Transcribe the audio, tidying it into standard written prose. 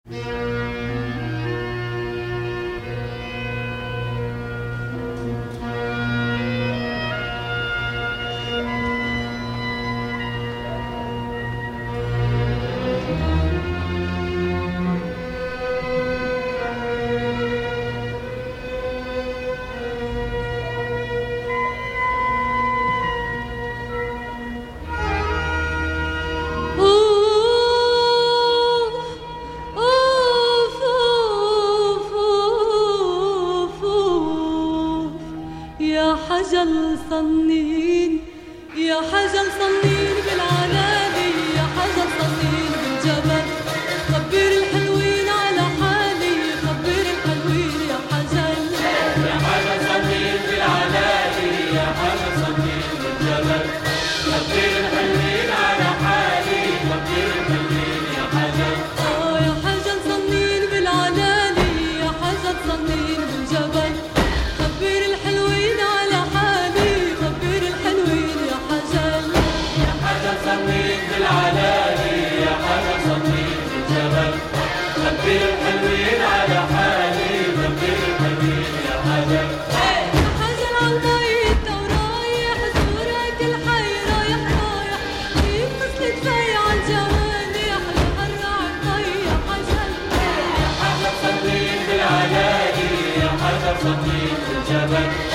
حجل صنين يا حجل صنين بالعلالي، يا حجل صنين بالجبل، خبر الحلوين على حالي، خبر الحلوين يا حجل. يا حجل صنين بالعلالي، يا حجل صنين بالجبل، خبر الحلوين على حالي، خبر الحلوين يا حجل. يا حجل صنين بالعلالي، يا حجل صنين بالجبل، خبر الحلوين على حالي، خبر الحلوين يا حجل. يا حجل صنين بالعلالي، يا حجل صنين بالجبل، خبر الحلوين على حالي، خبر الحلوين يا حجل. يا حجل عالميت ورايح زورك الحي رايح رايح، كيف مثل تفيع الجمال يحلى هالرعب يا حجل. يا حجل صنين بالعلالي، يا حجل صنين بالجبل،